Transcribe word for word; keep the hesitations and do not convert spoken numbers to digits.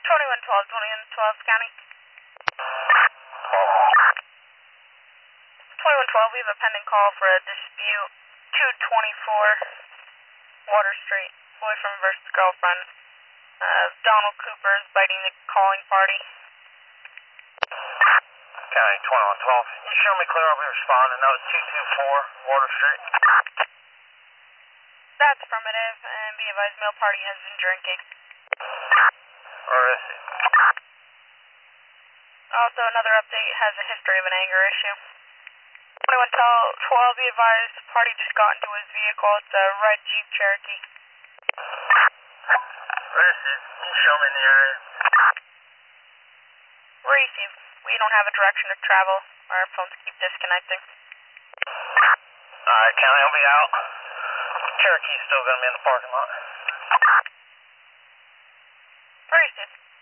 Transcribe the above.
twenty-one twelve, twenty-one twelve, County. twenty-one twelve, we have a pending call for a dispute. two twenty-four Water Street, boyfriend versus girlfriend. Uh, Donald Cooper is biting the calling party. County twenty-one twelve, you show me clear, I'll be responding. That was two twenty-four Water Street. That's affirmative, and be advised, male party has been drinking. Where is he? Also, another update has a history of an anger issue. twenty-one twelve, be advised, party just got into his vehicle. It's a red Jeep Cherokee. Where is it? Can you show me in the area? Receive. We don't have a direction of travel. Our phones keep disconnecting. Alright, County, I'll be out. Cherokee's still gonna be in the parking lot. Receive.